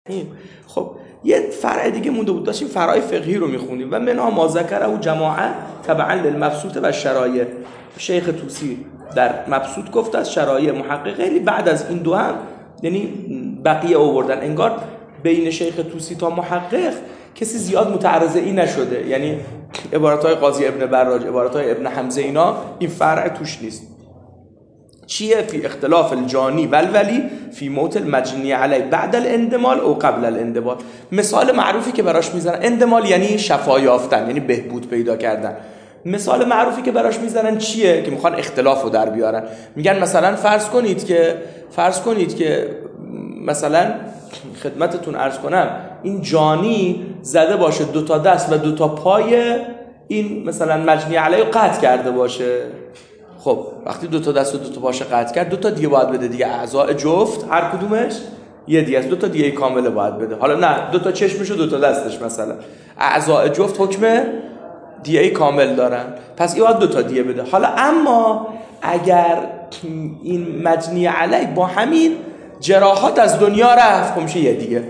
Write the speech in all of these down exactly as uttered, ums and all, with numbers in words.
خب یه فرع دیگه مونده بود، داشتیم فرع فقهی رو میخونیم و منها ما ذکره و جماعه تبعا للمبسوط و شرایع. شیخ طوسی در مبسوط گفت از شرایع محققه، بعد از این دو هم یعنی بقیه آوردن. انگار بین شیخ طوسی تا محقق کسی زیاد متعرضه ای نشده، یعنی عبارتهای قاضی ابن براج، عبارتهای ابن حمزه، اینا این فرع توش نیست. چیه؟ فی اختلاف الجانی والولی فی موت المجنی علی بعد الاندمال او قبل الاندمال. مثال معروفی که براش میزنن، اندمال یعنی شفا یافتن، یعنی بهبود پیدا کردن. مثال معروفی که براش میزنن چیه؟ که میخوان اختلاف رو در بیارن. میگن مثلا فرض کنید که فرض کنید که مثلا خدمتتون عرض کنم این جانی زده باشه دو تا دست و دو تا پای این مثلا مجنی علیه قطع کرده باشه. خب وقتی دو تا دست و دو تا پاش قطع کرد، دو تا دیه باید بده دیگه، اعضاء جفت هر کدومش یه دیه است، دو تا دیه کامله باید بده. حالا نه، دو تا چشمش و دو تا دستش مثلا اعضاء جفت حکم دیه کامل دارن، پس این باید دو تا دیه بده. حالا اما اگر این مجنی علی با همین جراحات از دنیا رفت، میشه یه دیگه.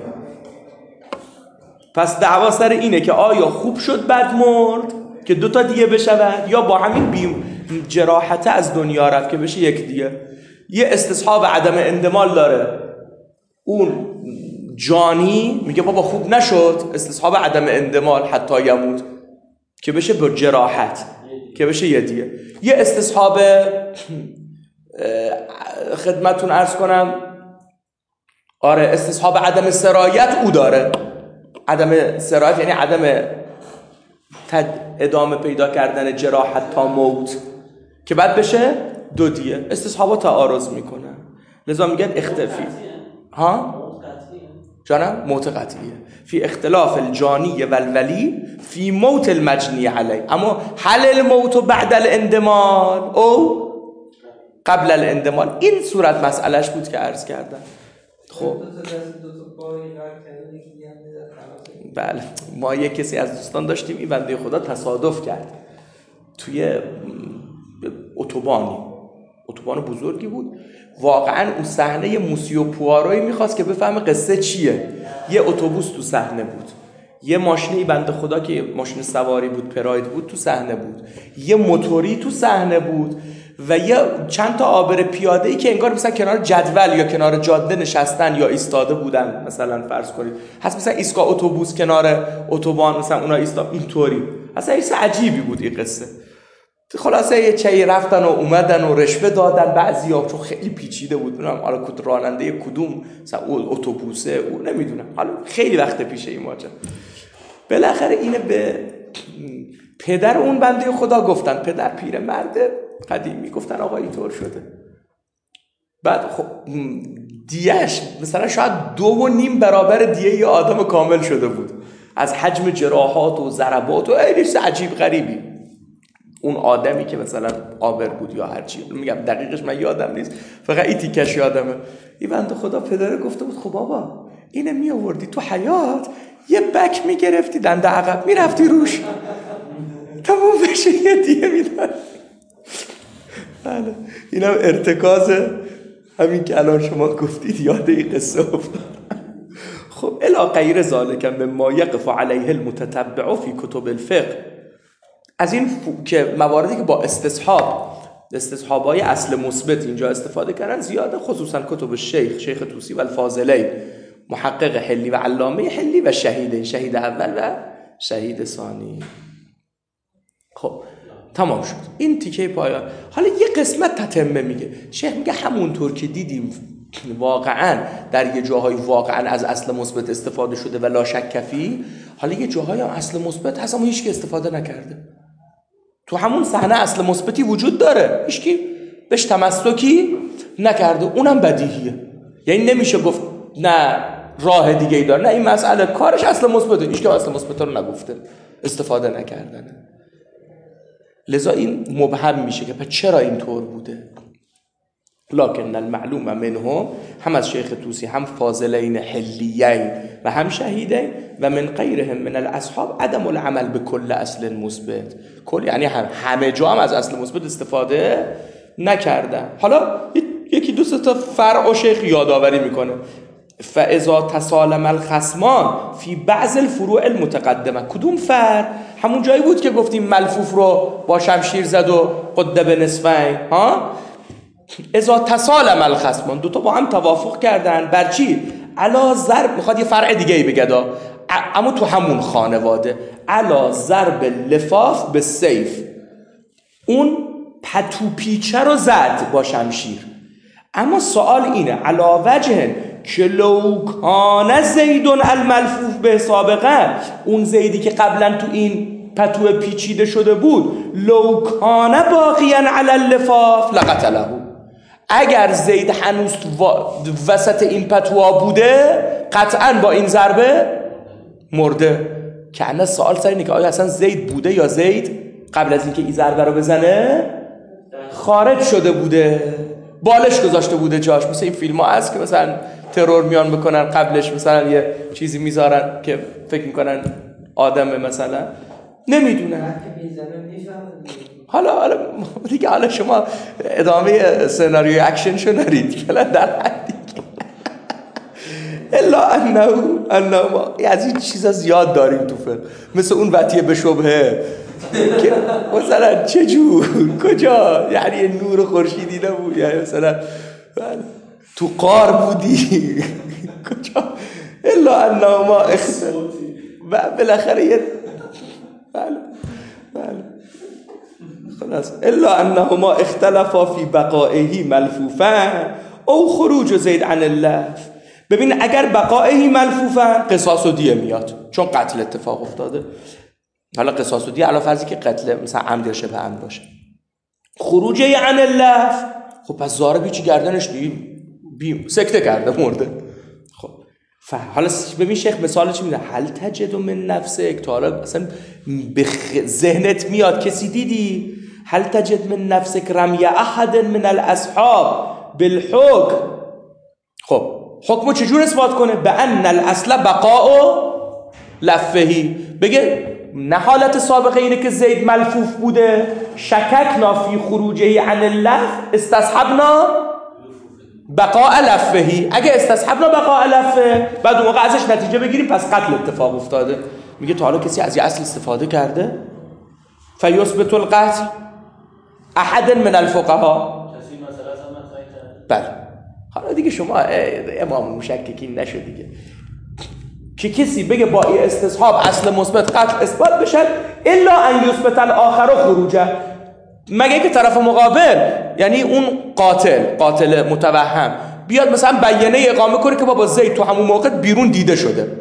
پس دعوا سر اینه که آیا خوب شد بعد مرد که دو تا دیگه بشود، یا با همین بیم جراحت از دنیا رفت که بشه یک دیگه. یه استصحاب عدم اندمال داره اون جانی، میگه بابا خوب نشد، استصحاب عدم اندمال حتی یموت که بشه با جراحت که بشه یه دیگه. یه استصحاب خدمتون عرض کنم آره استصحاب عدم سرایت او داره. عدم سرایت یعنی عدم ادامه پیدا کردن جراحت تا موت که بعد بشه دو دیه. استصحابا تعارض میکنن، لذا میگن اختفی ها جانم موت قطعیه فی اختلاف الجانی والولی فی موت المجنی علی. اما هل الموت بعد الاندمال او قبل الاندمال، این صورت مسئلهش بود که عرض کردم. خب بله، ما یک کسی از دوستان داشتیم، این بنده خدا تصادف کرد توی اتوبانی اتوبان بزرگی بود. واقعا اون صحنه موسیو پواروی میخواست که بفهمه قصه چیه. یه اتوبوس تو صحنه بود، یه ماشینی بنده خدا که ماشین سواری بود پراید بود تو صحنه بود، یه موتوری تو صحنه بود و یه چند تا عابر پیاده‌ای که انگار مثلا کنار جدول یا کنار جاده نشستن یا ایستاده بودن. مثلا فرض کنید هست مثلا ایستگاه اتوبوس کنار اتوبان مثلا اونا ایستا اینطوری. اصلا چیز عجیبی بود این قصه. خلاصه یه چایی رفتن و اومدن و رشوه دادن بعضیا، چون خیلی پیچیده بود. نمیدونم حالا کد راننده کدوم مثلا اتوبوسه او نمیدونم، حالا خیلی وقت پیشه این ماجرا. بالاخره اینه به پدر اون بنده خدا گفتن، پدر پیرمرد قدیمی، گفتن آقا اینطور شده. بعد خب دیهش مثلا شاید دو و نیم برابر دیه یه آدم کامل شده بود از حجم جراحات و ضربات و ایلیش عجیب غریبی. اون آدمی که مثلا عابر بود یا هرچی، میگم دقیقش من یادم نیست، فقط این تیکش یادمه. این بنده خدا پدر گفته بود خب بابا اینه می آوردی تو حیات یه بک میگرفتی دنده عقب میرفتی روش تموم بشه یه دیگه میدن. بله اینم ارتکاز همین که الان شما گفتید یاد این قصه افتاد. خب الا غیر ذالک مما یقف علیه المتتبع فی کتب الفقه. از این ف... که مواردی که با استصحاب استصحابای اصل مثبت اینجا استفاده کردن زیاده، خصوصا کتب شیخ شیخ طوسی و الفاضلین، محقق حلی و علامه حلی و شهید شهید اول و شهید ثانی. خب تمام شد این تیکه پایان. حالا یه قسمت تتمه میگه شیخ، میگه همونطور که دیدیم واقعا در یه جاهای واقعا از اصل مثبت استفاده شده و لا شک فی، حالا یه جاهای هم اصل مثبت هست اما هیچ کی استفاده نکرده. تو همون صحنه اصل مثبتی وجود داره، هیچ کی بهش تمسکی نکرده، اونم بدیهیه. یعنی نمیشه گفت نه راه دیگه ای داره، نه این مسئله کارش اصل مثبته، هیچ کی اصل مثبت رو نگفته، استفاده نکردنه. لذا این مبهم میشه که پس چرا اینطور بوده. لکن المعلوم منهم، هم از شیخ طوسی هم فاضلین حلیین و هم شهیدین و من غیرهم من الاصحاب عدم العمل به کل اصل مثبت. کل یعنی هم همه جا هم از اصل مثبت استفاده نکردن. حالا یکی دو سه تا فرع و شیخ یادآوری میکنه. فاذا تسالم الخصمان فی بعض الفروع المتقدمه. کدوم فرع؟ همون جایی بود که گفتیم ملفوف رو با شمشیر زد و قد به نصفین. ها اذا تسالم الخصمان، دو تا با هم توافق کردن بر چی؟ علا ضرب، میخواد یه فرع دیگه ای بگه دا، اما تو همون خانواده، علا ضرب لفاف به سیف، اون پتو پیچه رو زد با شمشیر. اما سوال اینه علا وجه که لو کان زیدون الملفوف به سابقه، اون زیدی که قبلا تو این پتو پیچیده شده بود، لو کان باقیا علی اللفاف لقتله، اگر زید هنوز وسط این پتوها بوده قطعا با این ضربه مرده. که انا سوال سر اینه که آیا اصلا زید بوده یا زید قبل از اینکه این ضربه رو بزنه خارج شده بوده، بالش گذاشته بوده جاش. مثل این فیلم ها هست که مثلا ترور میان بکنن، قبلش مثلا یه چیزی میذارن که فکر میکنن آدمه، مثلا نمیدونن. حالا حالا دیگه حالا شما ادامه سناریوی اکشن شو نرید که در حدی الا انه انه ما از این چیزا زیاد داریم تو فیلم، مثل اون وطیه به شبهه که مثلا چجور کجا، یعنی نور خورشیدی نبود، یعنی مثلا تو قار بودی کجا، الا انه ما اخت و بالاخره یه بله بله خلاص الا انهما اختلفا فی بقائه ملفوفا او خروج زید عن اللف. ببین اگر بقائه ملفوفا قصاص و دیه میاد چون قتل اتفاق افتاده. حالا قصاص و دیه علاوه فرضی که قتل مثلا عمد یا شبه عمد باشه. خروج عن اللف، خب پس زاربی چی گردنش بی بی سکته کرده مرده. خب حالا ببین شیخ مثال چی میده، هل تجد من نفسک، تا حالا اصلا به ذهنت میاد کسی دیدی هل تجد من نفسک رمی احد من الاصحاب بالحکم؟ خب حکمو چجور اثبات کنه؟ به ان الاصل بقاء لفهی، بگه نه حالت سابقه اینه که زید ملفوف بوده، شککنا فی خروجه عن اللف استصحبنا بقاء لفهی. اگه استصحبنا بقاء لفه بعد اون موقع ازش نتیجه بگیریم پس قتل اتفاق افتاده. میگه تا حالا کسی از یه اصل استفاده کرده؟ فیثبت القتل احد من الفقهاء. کسی مثلا بله حالا دیگه شما امام مشککی نشو دیگه که کسی بگه با این استصحاب اصل مثبت قتل اثبات بشه الا ان یثبت الاخر خروجه، مگه که طرف مقابل یعنی اون قاتل قاتل متوهم بیاد مثلا بیانیه اقامه کنه که بابا زید تو همون موقع بیرون دیده شده،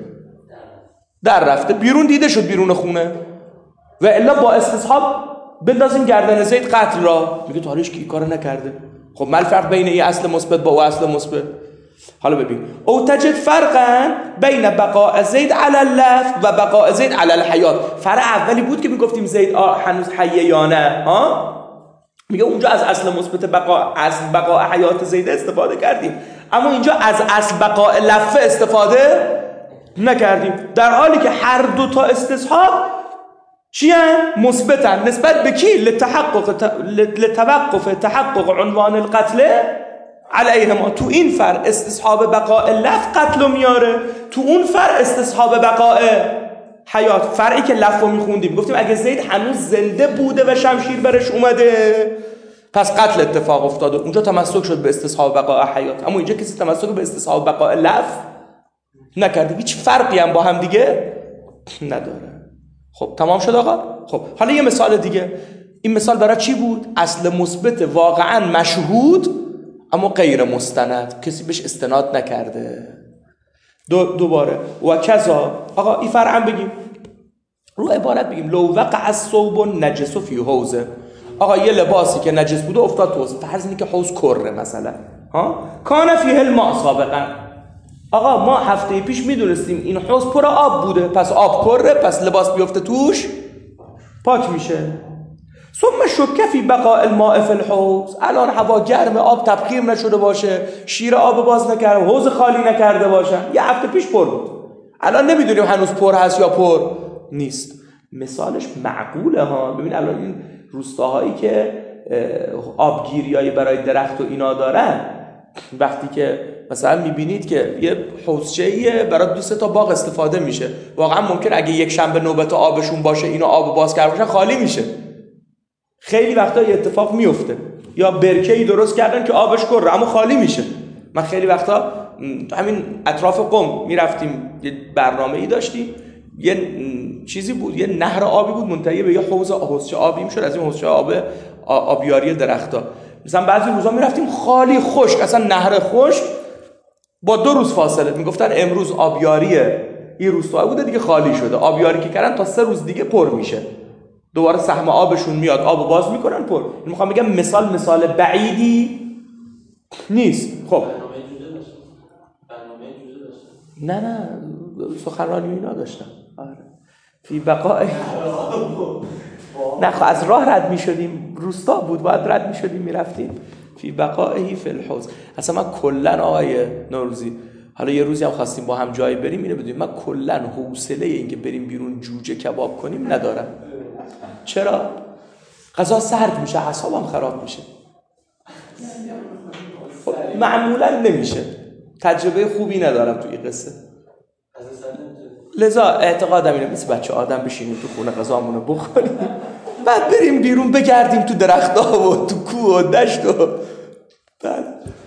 در رفته بیرون دیده شد بیرون خونه، و الا با استصحاب بندازیم گردن زید قتل را. میگه تاریخ کی کارو نکرده. خب ما الفرق بین این اصل مثبت با اون اصل مثبت؟ حالا ببین او تجد فرقا بین بقاء زید علی اللف و بقاء زید علی الحیات. فرق اولی بود که میگفتیم زید هنوز حیه یا نه، ها میگه اونجا از اصل مثبت بقاء از بقاء حیات زید استفاده کردیم، اما اینجا از اصل بقاء لفه استفاده نکردیم، در حالی که هر دو تا استصحاب چی هم؟ مثبتن نسبت به کی؟ لتحقق لتوقف تحقق عنوان القتل علیهما. تو این فرع استصحاب بقاء لف قتل میاره، تو اون فرع استصحاب بقاء حیات. فرعی که لف رو میخوندیم گفتیم اگه زید هنوز زنده بوده و شمشیر برش اومده پس قتل اتفاق افتاده، اونجا تمسک شد به استصحاب بقاء حیات، اما اینجا کسی تمسک به استصحاب بقاء لف نکرده، هیچ فرقی هم با هم دیگه نداره. خب تمام شد آقا. خب حالا یه مثال دیگه. این مثال برای چی بود؟ اصل مثبت واقعا مشهود اما غیر مستند، کسی بهش استناد نکرده. دو دوباره و کذا آقا این فرع هم بگیم رو عبارت بگیم لو وقع الثوب نجس فی حوزه. آقا یه لباسی که نجس بوده افتاد تو حوض، فرض اینه که حوض کره مثلا، ها کان فیه الماء سابقا. آقا ما هفته پیش میدونستیم این حوض پر آب بوده، پس آب کره، پس لباس بیفته توش پاک میشه. ثم شک فی بقاء الماء فی الحوض، الان هوا گرمه، آب تبخیر نشده باشه، شیر آب باز نکرده، حوض خالی نکرده باشه، یه هفته پیش پر بود، الان نمیدونیم هنوز پر هست یا پر نیست. مثالش معقوله ها. ببین الان این روستاهایی که آبگیریایی برای درخت و اینا دارن، وقتی که مثلا میبینید که یه حوضچه‌ایه برای دو سه تا باغ استفاده میشه. واقعا ممکن اگه یک شنبه نوبت آبشون باشه اینو آب باز کرده باشن خالی میشه. خیلی وقتا یه اتفاق میفته. یا برکه‌ای درست کردن که آبش کره اما خالی میشه. من خیلی وقتا همین اطراف قم میرفتیم یه برنامه‌ای داشتیم، یه چیزی بود، یه نهر آبی بود منتهی به یه حوض حوضچه آبی میشد، از این حوضچه آب آبیاری درختا. مثلا بعضی روزا میرفتیم خالی خشک، اصلا نهر خشک با دو روز فاصله. میگفتن امروز آبیاریه، این روستا بوده دیگه خالی شده، آبیاری که کردن تا سه روز دیگه پر میشه، دوباره سهم آبشون میاد آبو باز میکنن پر. میخوام بگم مثال مثال بعیدی نیست. خب نه نه سخنرانی اینا داشتم. آره فی بقای نه خب از راه رد میشدیم، روستا بود باید رد میشدیم میرفتیم. فی بقائه فی الحوض. اصلا من کلن آقای نوروزی، حالا یه روزی هم خواستیم با هم جایی بریم اینو بدونیم، من کلن حوصله این که بریم بیرون جوجه کباب کنیم ندارم. چرا؟ غذا سرد میشه، اعصابم خراب میشه. خب معمولا نمیشه، تجربه خوبی ندارم توی قصه. لذا اعتقادم اینه مثل بچه آدم بشینیم تو خونه غذامونو بخوریم بعد بریم بیرون بگردیم تو درخت‌ها و تو کوه و دشت و بعد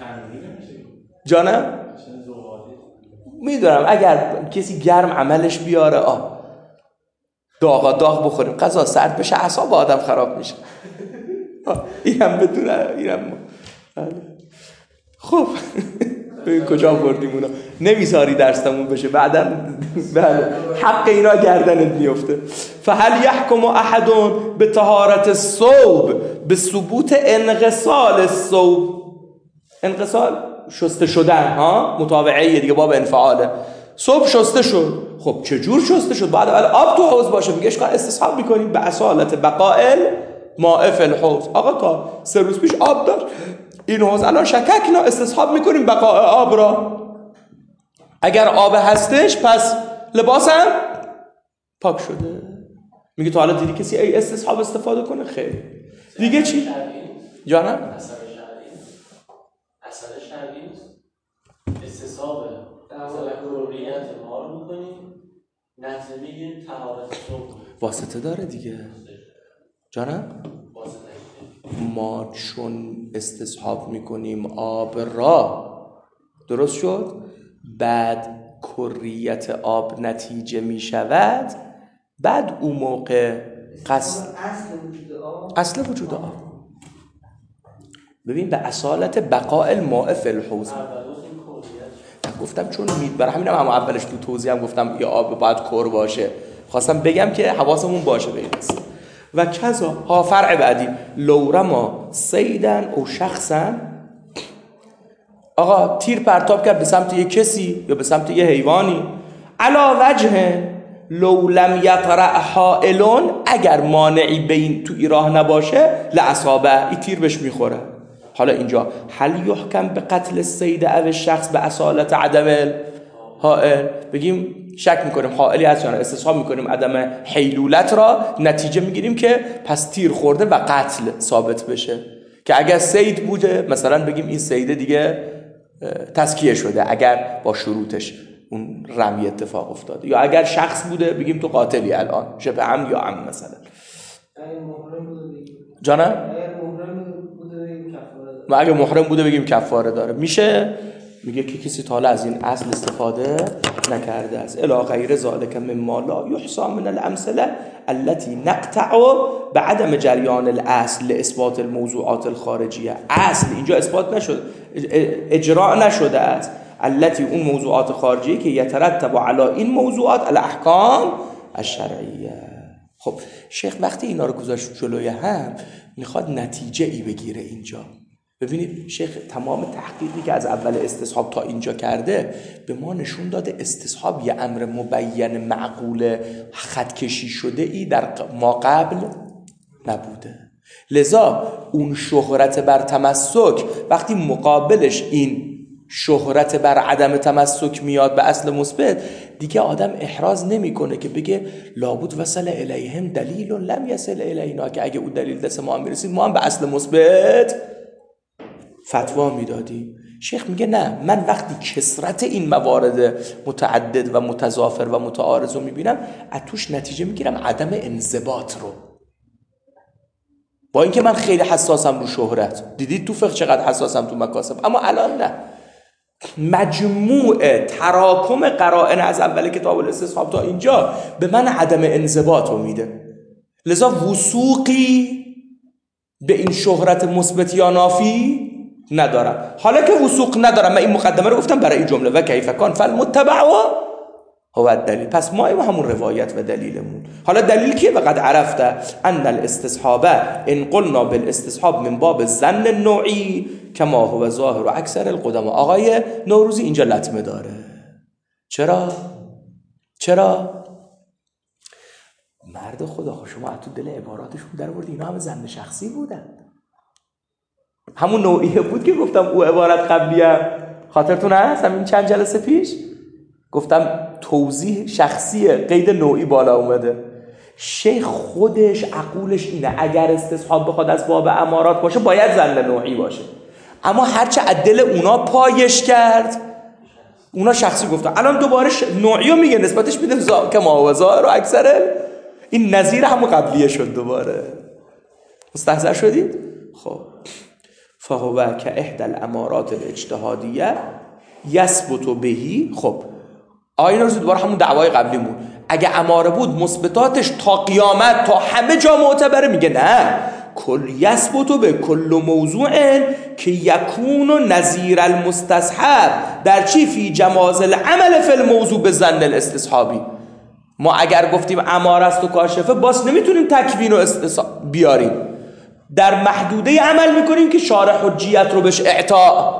جانم میدونم اگر کسی گرم عملش بیاره آه داغا داغ بخوریم، غذا سرد بشه اعصاب آدم خراب میشه. اینم بدونه اینم خب ببین کجا بردیم اونا، نمیذاری درستمون بشه بعداً بله حق اینا گردنت میفته. فهل یحکم احد به طهارت الثوب به ثبوت انغسال الثوب. انغسال شسته شدن ها، متابعه دیگه باب انفعاله. صبح شسته شد، خب چجور شسته شد؟ بعد اول آب تو حوض باشه میگه اشکال استصحاب میکنیم به اصالت بقائل ماء فی الحوض. آقا تا سه روز پیش آب داشت این حوض الان شککنا، استصحاب میکنیم بقاء آب را. اگر آب هستش پس لباسم پاک شده. میگه تا حالا دیدی کسی ای استصحاب استفاده کنه؟ خیر. دیگه چی؟ جانم؟ اثر شرعی اثر شرعی استصحابه مثلا کروریت ما رو میکنیم نتیجه میگیریم طهارت صبح واسطه داره دیگه. جانم؟ واسطه ما چون استصحاب میکنیم آب را، درست شد، بعد کریت آب نتیجه میشود، بعد اون موقع قصد اصل وجود آب. ببین به اصالت بقاء الماء فی الحوض گفتم، چون مید برای همینم هم اولش تو توضیح هم گفتم یه آب باید کر باشه، خواستم بگم که حواسمون باشه به این قصه. و کذا ها فرع بعدی لورما سیدن او شخصن. آقا تیر پرتاب کرد به سمت یه کسی یا به سمت یه حیوانی، علا وجه لو لم یطرع حائلون، اگر مانعی بین تو این راه نباشه لعصابه، این تیر بهش میخوره. حالا اینجا هل یحکم به قتل السید او شخص به اصالت عدم حائل؟ بگیم شک میکنیم حائلی هست یا نه، استصحاب میکنیم عدم حیلولت را، نتیجه میگیریم که پس تیر خورده و قتل ثابت بشه. که اگر سید بوده مثلا بگیم این سیده دیگه تزکیه شده اگر با شروطش اون رمی اتفاق افتاده، یا اگر شخص بوده بگیم تو قاتلی الان شبه عمد یا عمد مثلا. جانم؟ ما اگه محرم بوده بگیم کفاره داره. میشه میگه که کسی تا حالا از این اصل استفاده نکرده است. الی غیر ذالک مما لا یحصى من الامثله التي نقطع بعدم جریان الاصل لاثبات الموضوعات الخارجیه. اصل اینجا اثبات نشده، اجراء نشده است. التي اون موضوعات خارجی که یترتب علی این موضوعات الاحکام الشرعیه. خب شیخ وقتی اینا رو گذاشت جلوی هم میخواد نتیجه ای بگیره اینجا. ببینید شیخ تمام تحقیقی که از اول استصحاب تا اینجا کرده به ما نشون داده استصحاب یه امر مبین معقول خط کشی شده ای در ما قبل نبوده. لذا اون شهرت بر تمسک وقتی مقابلش این شهرت بر عدم تمسک میاد به اصل مثبت، دیگه آدم احراز نمیکنه که بگه لابد وصل الیهم دلیل لم یصل الینا، که اگه اون دلیل دست ما هم میرسید ما هم به اصل مثبت فتوا میدادیم. شیخ میگه نه، من وقتی کثرت این موارد متعدد و متضافر و متعارض رو میبینم از توش نتیجه میگیرم عدم انضباط رو. با اینکه من خیلی حساسم رو شهرت، دیدید تو فقه چقدر حساسم تو مکاسب، اما الان نه. مجموع تراکم قرائن از اول کتاب الاستصحاب تا اینجا به من عدم انضباط رو میده. لذا وثوقی به این شهرت مثبت یا نافی ندارم. حالا که وثوق ندارم، من این مقدمه رو گفتم برای این جمله و کیف کان فالمتبع هو الدلیل. پس ما ایم همون روایت و دلیلمون. حالا دلیل کیه؟ وقد عرفت ان الاستصحاب ان قلنا بالاستصحاب من باب الظن النوعی کما هو ظاهر و اکثر القدما. آقای نوروزی اینجا لطمه داره. چرا؟ چرا؟ مرد خدا، شما تو دل عباراتشون در آوردی اینا همه ظن شخصی بودن. همون نوعیه بود که گفتم او عبارت قبلیه، خاطرتون هست همین چند جلسه پیش گفتم توضیح شخصیه، قید نوعی بالا اومده. شیخ خودش عقولش اینه اگر استصحاب بخواد از باب امارات باشه باید ظن نوعی باشه، اما هرچه عدل اونا پایش کرد اونا شخصی گفتن. الان دوباره نوعی رو میگه، نسبتش میده زا... که ما و ظاهر و اکثر این نظیر همون قبلیه شد. دوباره مستحضر شدید؟ خب فهو که احدى الامارات الاجتهادیه یثبت بهی. خب آیه رو دوباره همون دعوای قبلیمون، اگه اماره بود مثبتاتش تا قیامت تا همه جا معتبره، میگه نه، کل یثبت به کل موضوع که یکون نظیر المستصحب در چی؟ فی جواز العمل فی الموضوع به ظن الاستصحابی. ما اگر گفتیم اماره است و کاشفه، باز نمیتونیم تکوین و استصحاب بیاریم، در محدوده عمل میکنیم که شارح حجیت رو بهش اعطا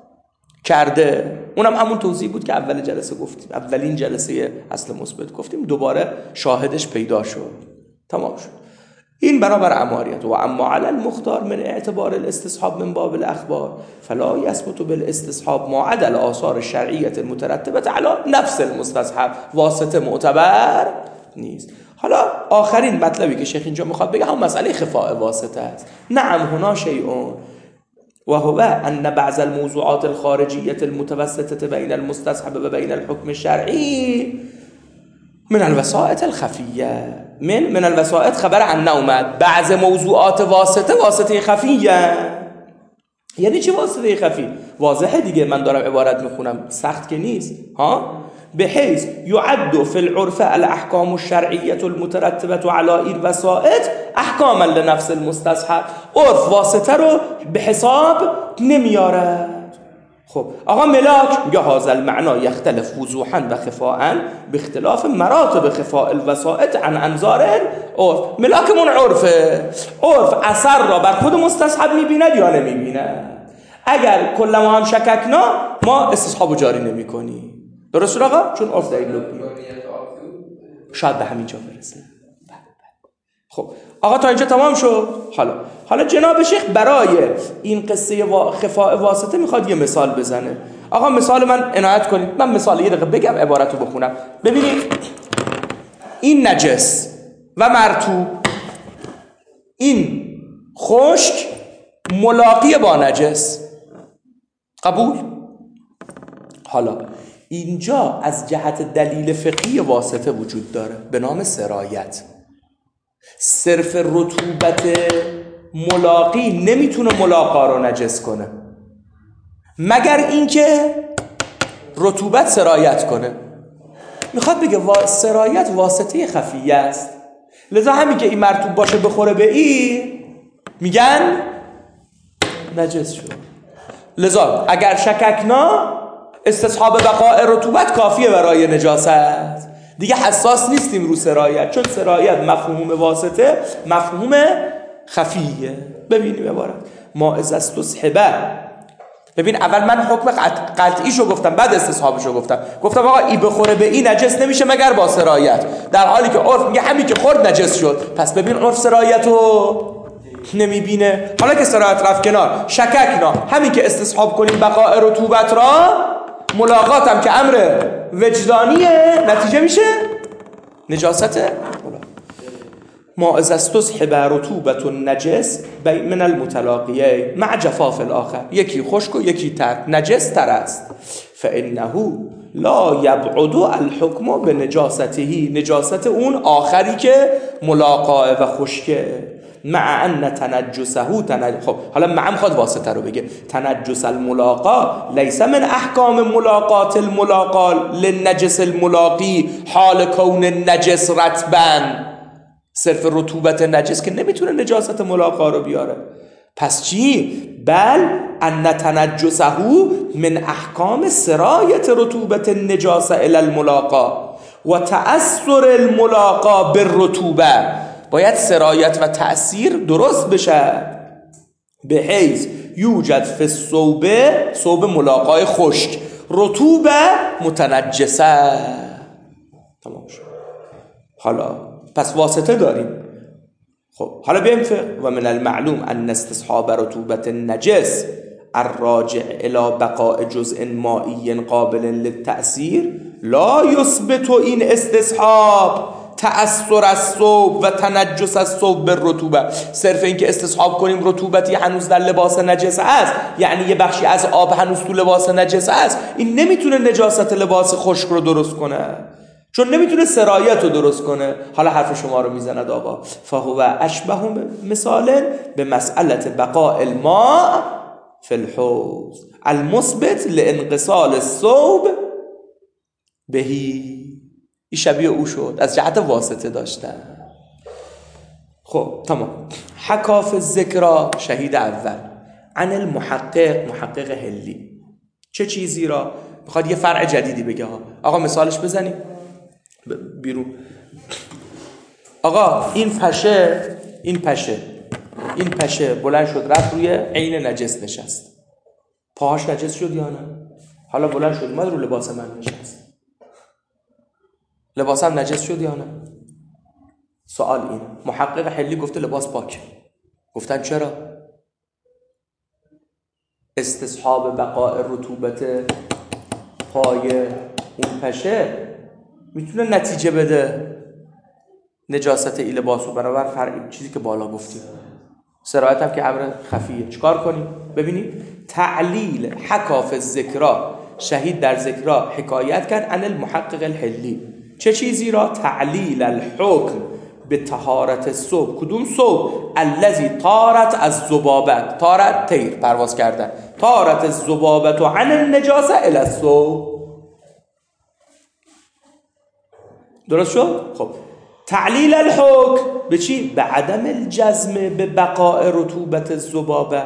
کرده. اونم همون توضیح بود که اول جلسه گفتیم، اولین جلسه اصل مثبت گفتیم، دوباره شاهدش پیدا شد، تمام شد. این برابر اماریت. و اما علی المختار من اعتبار الاستصحاب من باب الاخبار فلا یثبت بالاستصحاب ما عدا الاثار الشرعیه المترتبه علی نفس المستصحب، واسطه معتبر نیست. حالا آخرین مطلبی که شیخ اینجا میخواد بگه هم مسئله خفاء واسطه است. نعم هنا شیء و هو ان بعض الموضوعات الخارجیه المتوسطه بین المستصحب و بین الحكم الشرعی من الوسائط الخفیه. من من الوسائط خبر عن اومد، بعض موضوعات واسطه واسطه خفیه. یعنی چی واسطه خفی؟ واضحه دیگه، من دارم عبارت میخونم، سخت که نیست ها. بحيث يعد في العرف الاحكام الشرعيه المترتبه على الوسائط احكاما لنفس المستصحب. عرف واسطه رو به حساب نمیاره. خب آقا ملاک میگه هذا المعنى يختلف وضوحا و خفاء باختلاف مراتب خفاء الوسائط عن انظار عرف. ملاکمون عرفه، عرف اثر را بر خود مستصحب میبیند یا نمیبیند. اگر کل ما هم شککنا ما استصحاب جاری نمیکنیم. درست آقا؟ چون عرف دلیل لبی شاید به همینجا برسه. خب آقا تا اینجا تمام شد. حالا حالا جناب شیخ برای این قصه خفاء واسطه میخواد یه مثال بزنه. آقا مثال من عنایت کنید، من مثال یه دقیقه بگم عبارت رو بخونم. ببینید این نجس و مرطوب، این خشک ملاقی با نجس، قبول؟ حالا اینجا از جهت دلیل فقهی واسطه وجود داره به نام سرایت. صرف رطوبت ملاقی نمیتونه ملاقا رو نجس کنه مگر اینکه رطوبت سرایت کنه. میخواد بگه وا... سرایت واسطه خفیه است. لذا همین که این مرطوب باشه بخوره به این میگن نجس شد. لذا اگر شککنا استصحاب بقاء رطوبت کافیه برای نجاست، دیگه حساس نیستیم رو سرایت، چون سرایت مفهوم واسطه مفهوم خفیه. ببینیم عبارت ما از استصحبه. ببین اول من حکم قطعیشو گفتم بعد استصحابشو گفتم. گفتم آقا ای بخوره به این نجس نمیشه مگر با سرایت، در حالی که عرف میگه همین که خورد نجس شد. پس ببین عرف سرایتو نمیبینه. حالا که سرایت رفت کنار، شککنا همین که استصحاب کنیم بقاء رطوبت را، ملاقات هم که امر وجدانیه، نتیجه میشه نجاسته. ما اذا استصحب رطوبة النجس من المتلاقیین مع جفاف الاخر، یکی خشک و یکی تر، نجس تر است. فانه لا یبعد الحکم به نجاسته، نجاست اون آخری که ملاقاه و خشکه. مع ان تنجسه تنج... خب حالا مع میخواد واسطه رو بگه. تنجس الملاقا لیس من احکام ملاقات الملاقا للنجس الملاقی حال کون نجس رطبا. صرف رطوبت نجس که نمیتونه نجاست ملاقا رو بیاره. پس چی؟ بل ان تنجسه من احکام سرایت رطوبت النجاسه الى الملاقا و تأثر الملاقا بالرطوبه. باید سرایت و تأثیر درست بشه. به حیث یوجد فی الثوب، ثوب ملاقای خشک، رطوبه متنجسه. تمام شد. حالا پس واسطه داریم. خب حالا بیایم فقه. و من المعلوم ان استصحاب رطوبت النجس الراجع الى بقاء جزء مائي قابل للتأثیر لا یثبت این استصحاب تأثر الثوب و تنجس الثوب بالرطوبه. صرف این که استصحاب کنیم رطوبتی هنوز در لباس نجس است، یعنی یه بخشی از آب هنوز تو لباس نجس است، این نمیتونه نجاست لباس خشک رو درست کنه، چون نمیتونه سرایت رو درست کنه. حالا حرف شما رو میزند آقا. فهو اشبه مثال به مسئله بقاء الماء فی الحوض المثبت لانقصال الثوب بهی. این شبیه او شد، از جهت واسطه داشتن. خب تمام. حکاف ذکر شهید اول عن المحقق، محقق هلی. چه چیزی را؟ میخواد یه فرع جدیدی بگه ها. آقا مثالش بزنیم بیرون. آقا این پشه این پشه این پشه بلند شد رفت روی عین نجس نشست. پاهاش نجس شد یا نه؟ حالا بلند شد اومد رو لباس من نشست. لباسم نجس شد یا نه؟ سوال این. محقق حلی گفته لباس پاک. گفتن چرا؟ استصحاب بقاء رطوبت پای اون پشه میتونه نتیجه بده نجاست این لباس رو. برابر فرق چیزی که بالا گفتیم. سرایت هم که امر خفیه. چیکار کنیم؟ ببینید تعلیل حکاف ذکرا، شهید در ذکرا حکایت کرد عن المحقق الحلی. چه چیزی را؟ تعلیل الحکم به طهارت الثوب. کدوم ثوب؟ الذی طارت از ذبابت، طارت طیر پرواز کردن، طارت الذبابت عن النجاسه الی الثوب. درست شد؟ خب تعلیل الحکم به چی؟ به عدم الجزم به بقاء رطوبت الذبابه.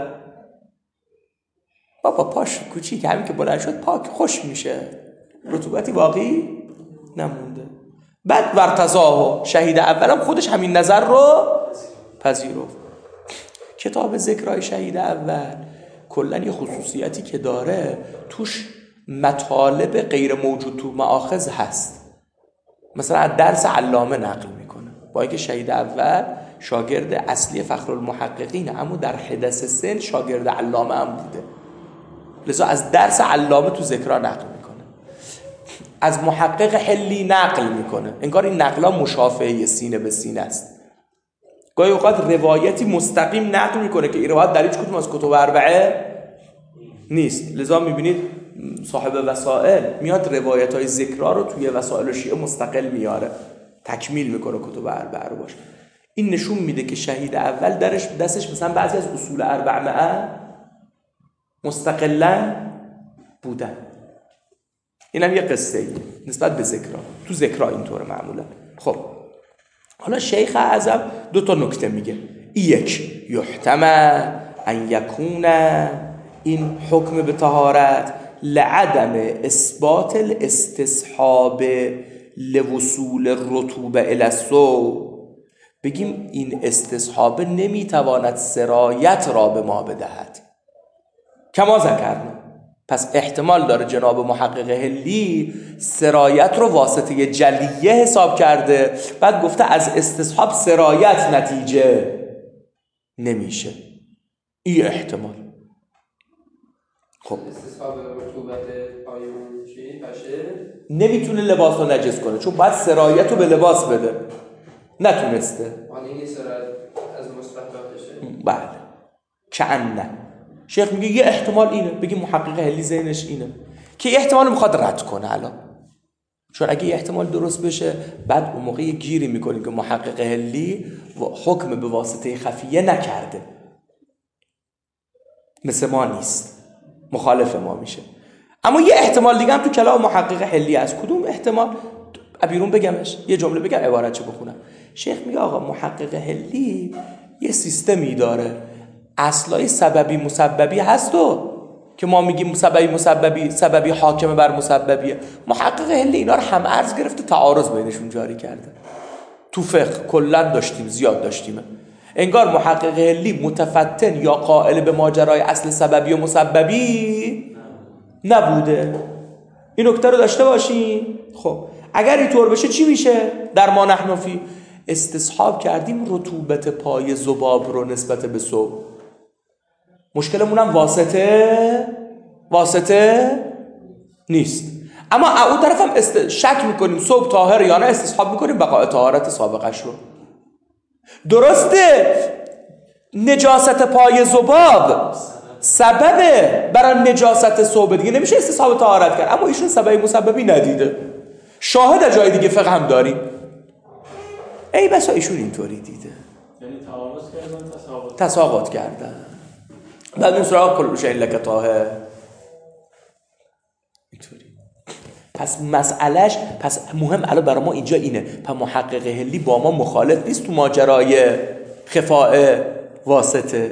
بابا پاش کوچیک همین که بلند شد پاک خوش میشه، رطوبتی باقی نمونده. بعد ورتزاهو، شهید اولم خودش همین نظر رو پذیرفت. کتاب ذکرای شهید اول کلا یه خصوصیتی که داره، توش مطالب غیر موجود تو مآخذ هست. مثلا از درس علامه نقل میکنه، با اینکه شهید اول شاگرد اصلی فخرالمحققین، اما در حدث سن شاگرد علامه هم بوده، لذا از درس علامه تو ذکرها نقل میکنه. از محقق حلی نقل میکنه، انگار این نقلا مشافهه سینه به سینه است. گاهی اوقات روایتی مستقیم نقل میکنه که این روایت در هیچ کدوم از کتب اربعه نیست، لذا میبینید صاحب وسائل میاد روایت های ذکرها رو توی وسائل شیعه مستقل میاره، تکمیل میکنه کتب اربعه رو باشه. این نشون میده که شهید اول درش دستش مثلا بعضی از اصول اربعه مستقلا بودن. اینم یه قصه ای نسبت به ذکرها، تو ذکرها اینطوره معمولا. خب حالا شیخ اعظم دو تا نکته میگه. یک، یحتمل ان یکون این حکم به طهارت لعدم اثبات الاستصحاب لوصول الرطوبه الی الثوب. بگیم این استصحاب نمیتواند سرایت را به ما بدهد، کما ذکرنا. پس احتمال داره جناب محقق حلی سرایت رو واسطه جلیه حساب کرده، بعد گفته از استصحاب سرایت نتیجه نمیشه. این احتمال. خب استصحاب رطوبت پایون چی باشه؟ نمیتونه لباس رو نجس کنه، چون باید سرایت رو به لباس بده. نتونسته. آن این سر از مثبتاتشه. بله کأنه. شیخ میگه یه احتمال اینه، بگی محقق هلی ذهنش اینه که یه احتمال میخواد رد کنه الان، چون اگه یه احتمال درست بشه بعد اون موقع یه گیری میکنیم که محقق هلی حکم به واسطه خفیه نکرده، مثل ما نیست، مخالف ما میشه. اما یه احتمال دیگه هم تو کلام محقق هلی هست. کدوم احتمال؟ بیرون بگمش، یه جمله بگم عبارت چه بخونم. شیخ میگه آقا محقق هلی یه سیستمی داره، اصلای سببی مسببی هست و که ما میگیم سببی مسببی، سببی حاکمه بر مسببیه. محقق هلی اینا رو هم عرض گرفته، تعارض بینشون جاری کرده. تو فقه کلا داشتیم، زیاد داشتیم. انگار محقق هلی متفتن یا قائل به ماجرای اصل سببی و مسببی نبوده. این نکته رو داشته باشین. خب اگر اینطور بشه چی میشه؟ در ما نحن فی استصحاب کردیم رطوبت پای ذباب رو نسبت به صبح. مشکلمون هم واسطه واسطه نیست. اما اون طرف هم است... شک میکنیم صبح طاهر یا نه، استصحاب میکنیم بقای طهارت سابقش رو. درسته نجاست پای ذباب سببه برای نجاست صبح، دیگه نمیشه استصحاب طهارت کرد، اما ایشون سبب مسببی ندیده. شاهد جای دیگه فقه هم داریم. ای بسا ایشون اینطوری دیده، یعنی تعارض کردن، تساقط تساقط کردن. بعد اون سراغ کل بشه این لکه طاهر اینطوری. پس مسئلهش پس مهم الان برای ما اینجا اینه، پس محقق هلی با ما مخالف نیست تو ماجرای خفاء واسطه.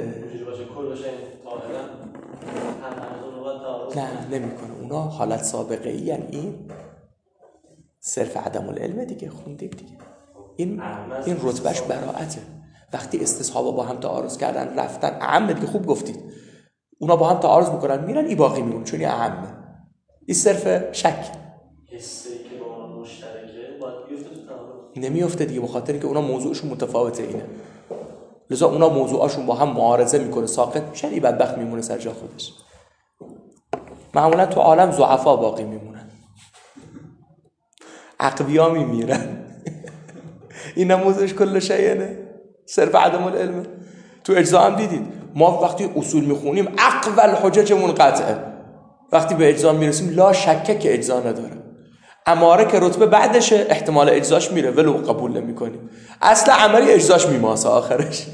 نه نمیکنه. اونا حالت سابقه ای یعنی این صرف عدم العلم دیگه، خوندیم دیگه. این این رتبهش براعته. وقتی استصحابا با هم تعارض کردن رفتن اعم دیگه، خوب گفتید، اونا با هم تعارض میکنن میرن ای باقی میمون چون این اعمه. این صرف شک حسی که با اون مشترکه باید بیفته تو تعارض، نمیفته دیگه، به خاطر اینکه اونا موضوعشون متفاوته. اینه لذا اونا موضوعاشون با هم معارضه میکنه، ساقط میشن، این بدبخت میمونه سر جا خودش. معمولا تو عالم ضعفا باقی میمونن، اقویا میمیرن. این نموذج کل شیء صرف عدم العلم. تو اجزا هم دیدید ما وقتی اصول میخونیم اقوال حججمون قطعه، وقتی به اجزا میرسیم لا شکه که اجزا نداره. اماره که رتبه بعدشه احتمال اجزاش میره ولو قبول نمیکنیم، اصلا عملی اجزاش میماسه آخرش.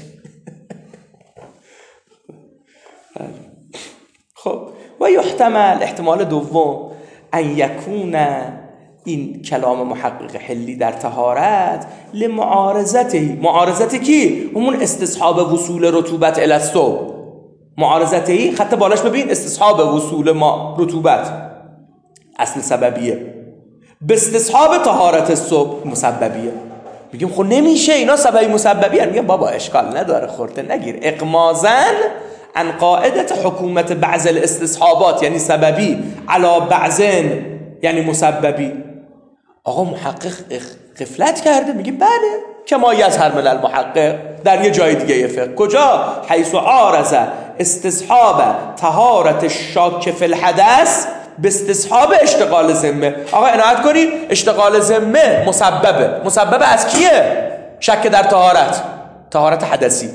خب و یحتمل احتمال دوم ان یکون این کلام محقق حلی در طهارت لمعارضته. معارضت کی؟ همون استصحاب وصول رطوبت الی الصبح. معارضته خط بالاش ببین، استصحاب وصول ما رطوبت اصل سببیه، به استصحاب طهارت صبح مسببیه. میگیم خب نمیشه اینا سببی مسببیه. میگم بابا اشکال نداره، خورده نگیر. اقمازن عن قاعدت حکومت بعض الاستصحابات یعنی سببی علا بعضن یعنی مسببی. آقا محقق غفلت کرده. میگیم بله کما یظهر من المحقق در یه جای دیگه یه فقه. کجا؟ حیث عارض استصحاب طهارت الشاک فی الحدث به استصحاب اشتغال ذمه. آقا عنایت کنید، اشتغال ذمه مسببه. مسببه از کیه؟ شک در طهارت، طهارت حدثی.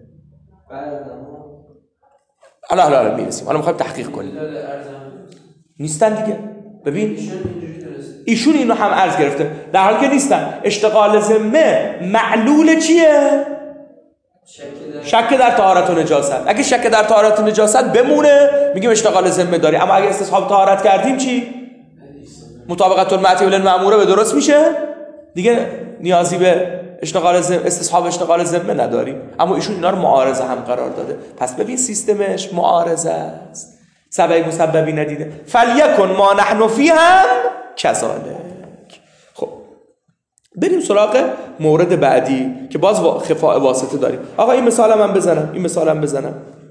حالا حالا حالا میرسیم، حالا میخوایم تحقیق کنیم. نیستن دیگه. ببین ایشون اینو هم عرض گرفته در حالی که نیستن. اشتغال ذمه معلول چیه؟ شک در طهارت و نجاست. اگه شک در طهارت و نجاست بمونه میگیم اشتغال ذمه داری، اما اگه استصحاب طهارت کردیم چی؟ مطابقت المعتی بالمأموره به درست میشه دیگه، نیازی به اشتغال ذمه استصحاب اشتغال ذمه نداریم. اما ایشون اینا رو معارضه هم قرار داده. پس ببین سیستمش معارضه است، سبب مسببی ندیده. فلیکن ما نحن فی هم کذالک. خب بریم سراغ مورد بعدی که باز خفاء واسطه داریم. آقا این مثالم هم بزنم، این مثالم بزنم.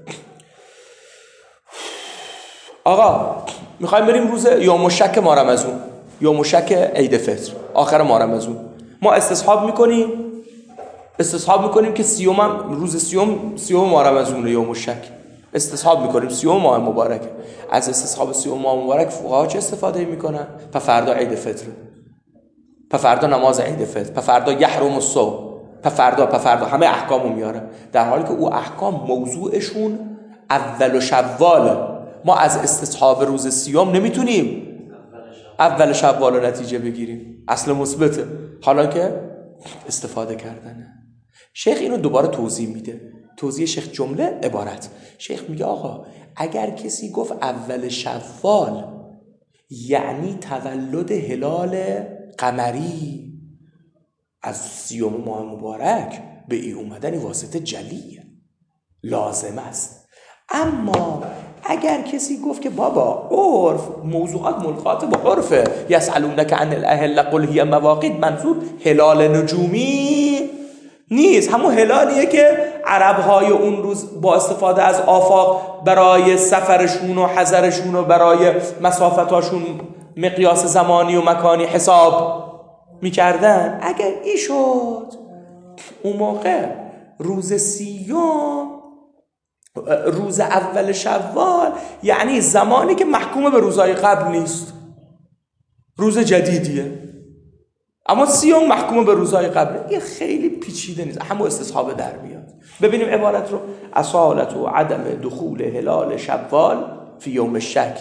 آقا میخوایم بریم روز یوم شک ما رمضان، یوم شک عید فطر، آخر ما رمضان. ما استصحاب میکنیم استصحاب میکنیم که سیوم هم روز سیوم سیوم ما رمضان یوم شک استصحاب میکنیم، سیوم ماه مبارک. از استصحاب سیوم ماه مبارک فقها چه استفاده میکنن؟ پس فردا عید فطر، پس فردا نماز عید فطر، پس فردا یحرم الصوم، پفردا پفردا همه احکامو میاره، در حالی که او احکام موضوعشون اول شواله. ما از استصحاب روز سیام نمیتونیم اول شوال رو نتیجه بگیریم، اصل مثبته، حالا که استفاده کردنه. شیخ اینو دوباره توضیح میده. توضیح شیخ جمله عبارت. شیخ میگه آقا اگر کسی گفت اول شوال یعنی تولد هلال قمری از سیوم ماه مبارک، به ای اومدنی واسطه جلیه، لازم است. اما اگر کسی گفت که بابا عرف موضوعات ملغات با عرفه، یسألونک عن الاهل قل هی مواقیت، منظور هلال نجومی نیست، همون هلالیه که عربهای اون روز با استفاده از آفاق برای سفرشون و حضرشون و برای مسافتاشون مقیاس زمانی و مکانی حساب میکردن. اگر این شد اون موقع روز سیوم، روز اول شوال یعنی زمانی که محکوم به روزهای قبل نیست، روز جدیدیه. اما سیوم محکوم به روزهای قبل. این خیلی پیچیده نیست، همون استصحاب در میاد. ببینیم عبارت رو. اصالت و عدم دخول هلال شوال فی یوم الشک.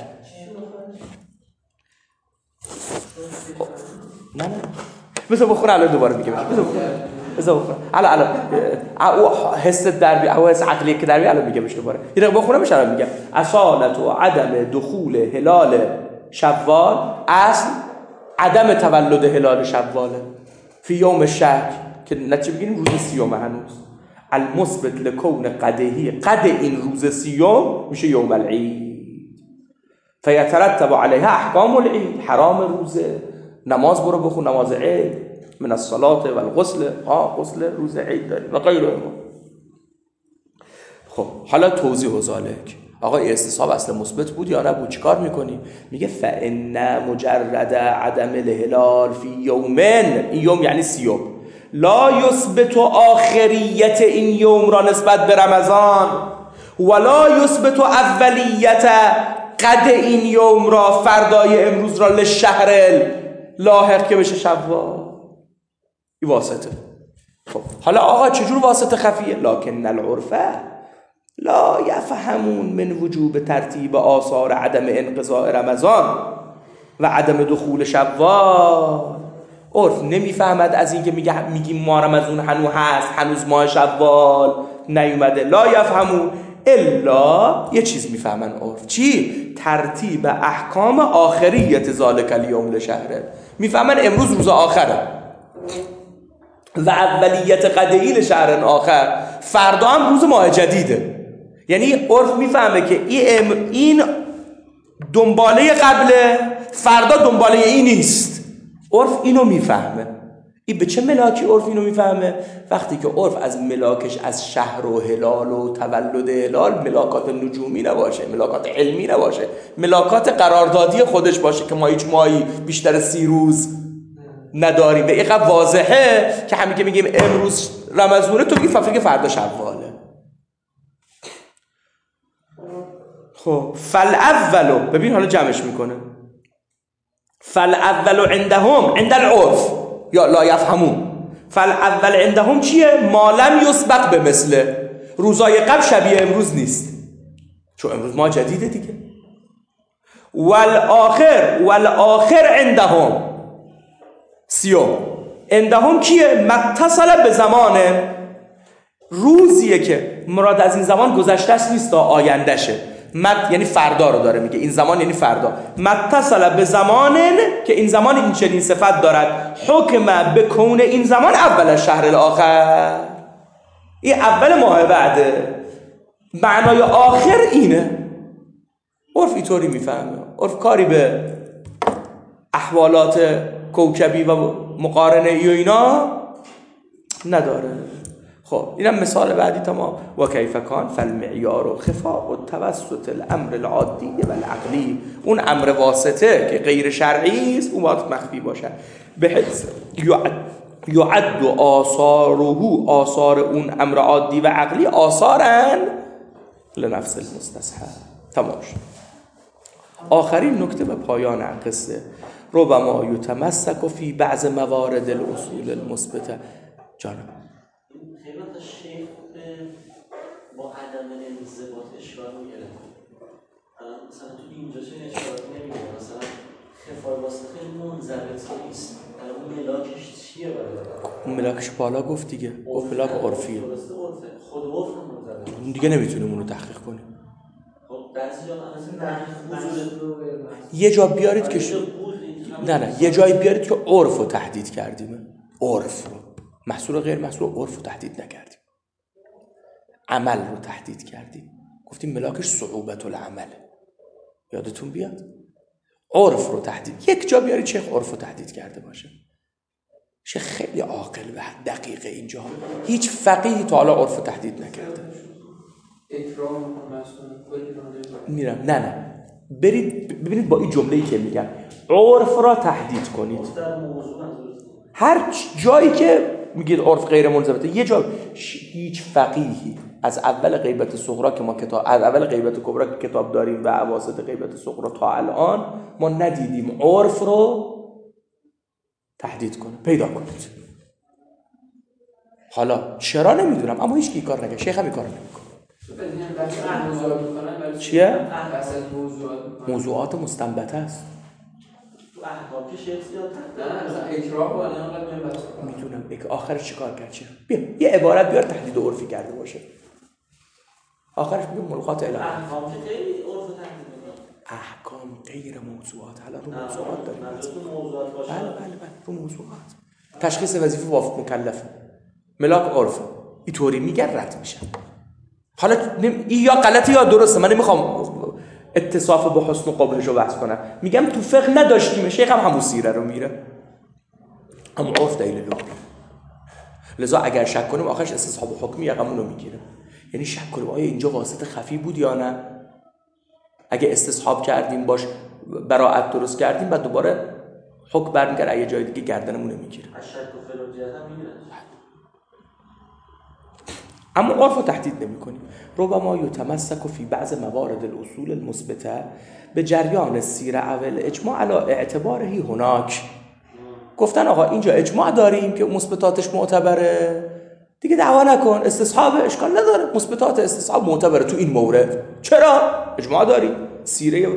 نه نه بذار بخور الان دوباره میگم. بذار بخور بذار بخور الان الان او حس دربی او حس عقلی که دربی الان میگمش دوباره. یه دقیقه بخورم میشه الان میگم. اصالت و عدم دخول هلال شوال، اصل عدم تولد هلال شواله فی یوم شک، که نتیجه بگیریم روز سیوم هنوز. المثبت لکون قدهی، قد این روز سیوم میشه یوم العید. فیترتب علیها احکام العید، حرام روزه، نماز برو بخون، نماز عید، من الصلاة و الغسل، ها غسل روز عید داریم و غیره. خب حالا توضیح و ذالک. آقا استصحاب اصل مثبت بود یا نبود؟ چیکار میکنیم؟ میگه فان مجرد عدم الهلال فی یومن، این یوم یعنی سیوم، لا یثبت آخریت این یوم را نسبت به رمضان، ولا یثبت اولیت قد این یوم را، فردای امروز را، لشهر لاحق که بشه شوال. این واسطه. خب حالا آقا چجور واسطه خفیه؟ لکن العرفه لا یفهمون من وجوب ترتیب آثار عدم انقضاء رمضان و عدم دخول شوال. عرف نمیفهمد از این که میگه میگیم ماه رمضان هنوز هست، هنوز ماه شوال نیومده. لا یفهمون الا یه چیز میفهمن عرف. چی؟ ترتیب احکام آخریت ذالک الیوم لشهر. میفهمن امروز روز آخره و اولیت قدهی لشهر آخر، فردا هم روز ماه جدیده. یعنی عرف میفهمه که این این دنباله قبله، فردا دنباله این نیست. عرف اینو میفهمه. این به چه ملاکی عرف اینو میفهمه؟ وقتی که عرف از ملاکش از شهر و هلال و تولد هلال ملاکات نجومی نباشه، ملاکات علمی نباشه، ملاکات قراردادی خودش باشه که ما هیچ ماهی بیشتر سی روز نداریم. به اینقدر واضحه که همین که میگیم امروز رمضونه، تو میگی فکر فردا شواله. خب فالاولو، ببین حالا جمعش میکنه. فالاولو عندهم عند العرف یا لا یفهمون. فالاول عندهم چیه؟ ما لم یسبق به مثله، روزای قبل شبیه امروز نیست، چون امروز ما جدیده دیگه. والآخر والآخر عندهم سیوم. عندهم کیه؟ متصل به زمانه، روزیه که مراد از این زمان گذشتهش نیست تا آیندهشه. مت یعنی فردا رو داره میگه، این زمان یعنی فردا. متصل به زمانن که این زمان این چنین صفت دارد. حکم به کون این زمان اول شهر الاخر، این اول ماه بعده. معنای آخر اینه. عرف اینطوری میفهمه. عرف کاری به احوالات کوکبی و مقارنه ای و اینا نداره. خب اینم مثال بعدی تمام. و کیف کان فالمعیار و خفاء و توسط الامر العادی و العقلی. اون امر واسطه که غیر شرعی است اون باید مخفی باشه. به حیث یعد آثاره، آثار اون امر عادی و عقلی آثارن لنفس المستصحب. تمام شد. آخرین نکته به پایان قصه. ربما یتمسک فی بعض موارد الاصول المثبته. جانم خیلی شیخ با عدم انضباط اشکال میگیره. الان مثلا تو اینجا چه اشکالاتی نمیگیره، مثلا خفای واسطه خیلی منضبط نیست. الان اون ملاکش چیه برای اون ملاکش بالا گفت دیگه، گفت ملاک عرفیه. خود عرف منضبط اون دیگه نمیتونیم اونو تحقیق کنیم. خب بعضی جا مثلا یه جا بیارید که نه نه یه جایی بیارید که عرف رو تهدید کردیم. عرف رو، محصول غیر محصول عرف رو تهدید نکردیم، عمل رو تهدید کردیم. گفتیم ملاکش صعوبت العمله، یادتون بیاد. عرف رو تهدید، یک جا بیارید شیخ عرف رو تهدید کرده باشه. شیخ خیلی عاقل و دقیقه اینجا، هیچ فقیهی تا حالا عرف رو تهدید نکرده. اکرام مسئول میرم نه نه برید ببینید با این جمله‌ای که میگم عرف را تهدید کنید. هر جایی که میگید عرف غیر منضبطه، یه جا هیچ فقیهی از اول غیبت صغرا که ما کتاب از اول غیبت کبرا که کتاب داریم و اواسط غیبت صغرا تا الان ما ندیدیم عرف رو تهدید کنه. پیدا کنید. حالا چرا نمیدونم، اما هیچ کی کار نکنه. شیخ هم این کارو نمیکنه. چیه؟ موضوعات مستنبطه است. تو احکام که شیخ زیاد نه مثلا اکراه ولی انقدر نمیبرد. میدونم یک آخرش چیکار کرد؟ چه بیا یه عبارت بیار تهدید عرفی کرده باشه. آخرش میگه ملغات الهی. احکام که خیلی عرف تهدید میکنه. احکام غیر موضوعات. حالا رو موضوعات داریم. منظور موضوعات باشه. بله بله بله رو موضوعات. تشخیص وظیفه وافق مکلفه. ملاک عرف. اینطوری میگن رد میشه. حالا این یا غلطه یا درسته، من نمیخوام اتصاف با حسن و قبولش رو بحث کنم. میگم تو فقه نداشتیم، شیخ هم همون سیره رو میره، اما عرف دلیل لغوی. لذا اگر شک کنیم آخرش استصحاب حکمی یقمون رو میگیره. یعنی شک کنیم آیا اینجا واسطه خفی بود یا نه. اگه استصحاب کردیم باش براءت درست کردیم بعد دوباره حکم برمیگره یه جای دیگه گردنمون رو میگیره. شک و فلوجیت هم میگیره. اما عرف رو تهدید نمی کنیم. ربما یتمسک فی بعض موارد الاصول المثبته به جریان السیره اول اجماع علی اعتباره هناک. گفتن آقا اینجا اجماع داریم که مثبتاتش معتبره، دیگه دعوا نکن، استصحاب اشکال نداره، مثبتات استصحاب معتبره تو این مورد. چرا؟ اجماع داریم، سیره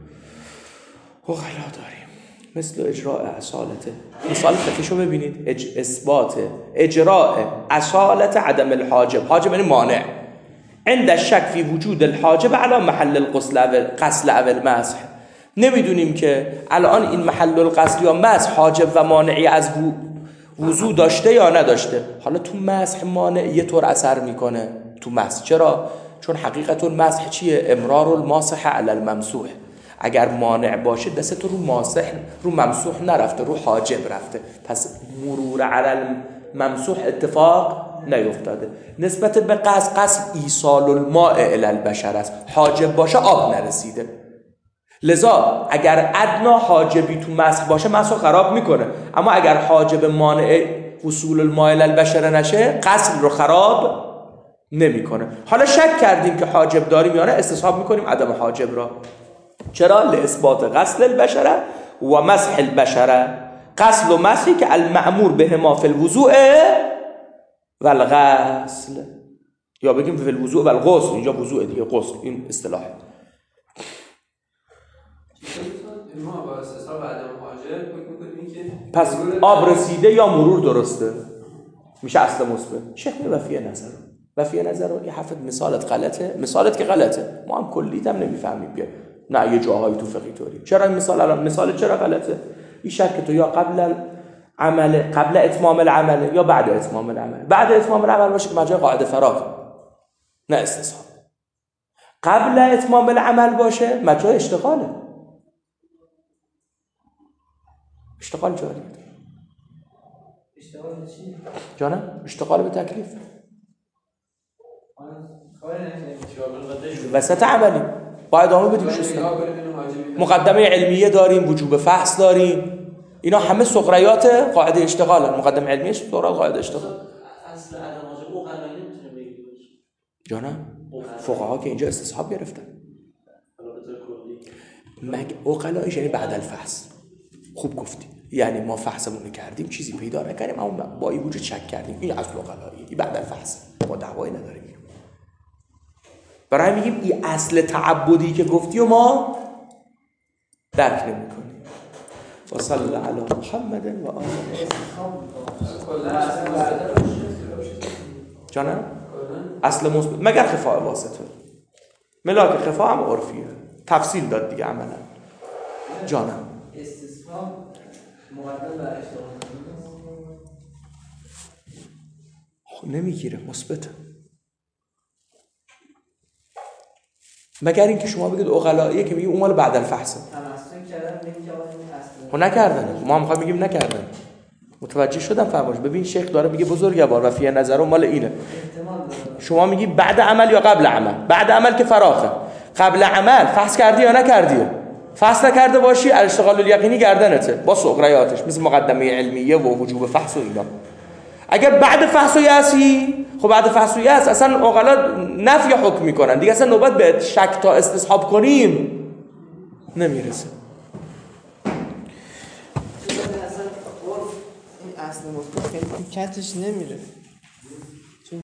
وغلا داریم. مثل اجراء اصالته. مثال خفیشو ببینید. اج... اثبات اجراء اصالت عدم الحاجب. حاجب یعنی مانع. عند الشک فی وجود الحاجب علی محل الغسل اول غسل اول مسح. نمیدونیم که الان این محل الغسل یا مسح حاجب و مانعی از وضو داشته یا نداشته. حالا تو مسح مانع یه طور اثر میکنه تو مسح. چرا؟ چون حقیقت المسح چیه؟ امرار الماسح علی الممسوح. اگر مانع باشه دست رو ماسح رو ممسوح نرفته، رو حاجب رفته، پس مرور علی الممسوح اتفاق نیفتاده. نسبت به قصد، قصد ایصال الماء الی البشر است. حاجب باشه آب نرسیده. لذا اگر ادنا حاجبی تو مسح باشه مسح خراب میکنه، اما اگر حاجب مانع وصول الماء الی البشر نشه غسل رو خراب نمیکنه. حالا شک کردیم که حاجب داریم یا نه، استصحاب میکنیم عدم حاجب را. چرا؟ لاثبات غسل البشره و مسح البشره. غسل و مسحی که المأمور بهما فی الوضوء و الغسل، یا بگیم فی الوضوء و الغسل. اینجا وضوء دیگه، غسل این اصطلاح. ما با استصحاب عدم حاجب فکر می‌کنیم که پس آب رسیده یا مرور درسته میشه اصل مثبت. شیخ میگه وفیه نظر وفیه نظر رو یه حفظ مثالت غلطه، مثالت که غلطه، ما هم کلیت هم نمیفهمیم. بیا نه یه جاهایی تو فقهی طوری. چرا این مثال الان مثال چرا غلطه؟ این شرط تو یا قبل عمل قبل اتمام العمل یا بعد اتمام العمل. بعد اتمام العمل باشه که مجرای قاعده فراغ، نه استصحاب. قبل اتمام العمل باشه مجرای اشتغاله. اشتغال جاری. اشتغال چی؟ جانم اشتغال به تکلیف. کار نمی‌کنه. وسط عملی باید ادامه بدیم. مقدمه علمیه داریم، وجوب فحص داریم، اینا همه سغریات قاعده اشتغال. مقدمه علمیه سغرات قاعده اشتغال. اصل عدم حاجب او قلمه نمیتونه بگی باشه. جانم فقها که اینجا استصحاب گرفتن. حالا به طور کلی مگه اوقلایش یعنی بعد الفحص. خوب گفتی. یعنی ما فحصمون کردیم چیزی پیدا نکردیم اما با این وجود شک کردیم. این اصل اقلاییه. این بعد الفحص. ما دعوایی نداریم. برای میگیم این اصل تعبدی که گفتی و ما درک نمی‌کنیم. و صلی الله علی محمد و آله. جانم؟ اصل مثبت مگر خفاء واسطه. ملاک خفاء هم عرفیه. تفصیل داد دیگه عملا. جانم. استثناء مقدم بر اشتباه نمیگیره، مثبته. مگر اینکه شما بگید عقلاییه که میگه اون مال بعد الفحصه. تمسک کردن نمیگه خب نکردن. ما هم میخوایم بگیم نکردن. متوجه شدم فرمایش. ببین شیخ داره میگه بزرگوار و فی نظر مال اینه. شما میگی بعد عمل یا قبل عمل؟ بعد عمل که فراخه. قبل عمل فحص کردی یا نکردی؟ فحص نکرده باشی الاشتغال الیقینی گردنته با سغریاتش مثل مقدمه علمیه و وجوب فحص و اینا. اگر بعد فحص و یأسی، خب بعد فحص و یأس اصلا عقلا نفی حکم میکنن دیگه، اصلا نوبت به شک تا استصحاب کنیم نمیرسه. اصلا این اصل مفهوم کتش نمیره.